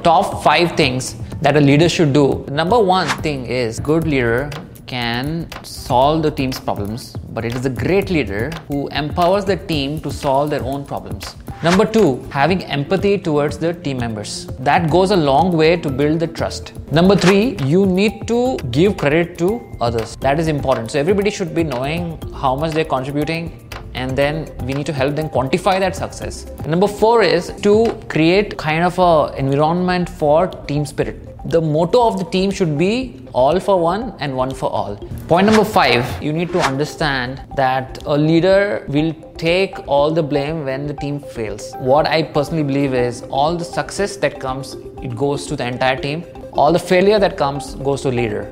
top 5 things that a leader should do. Number one thing is, good leader can solve the team's problems, but it is a great leader who empowers the team to solve their own problems. Number two, having empathy towards the team members. That goes a long way to build the trust. Number three, you need to give credit to others. That is important. So everybody should be knowing how much they're contributing, and then we need to help them quantify that success. Number four is to create kind of an environment for team spirit. The motto of the team should be all for one and one for all. Point number 5, you need to understand that a leader will take all the blame when the team fails. What I personally believe is all the success that comes, it goes to the entire team. All the failure that comes goes to leader.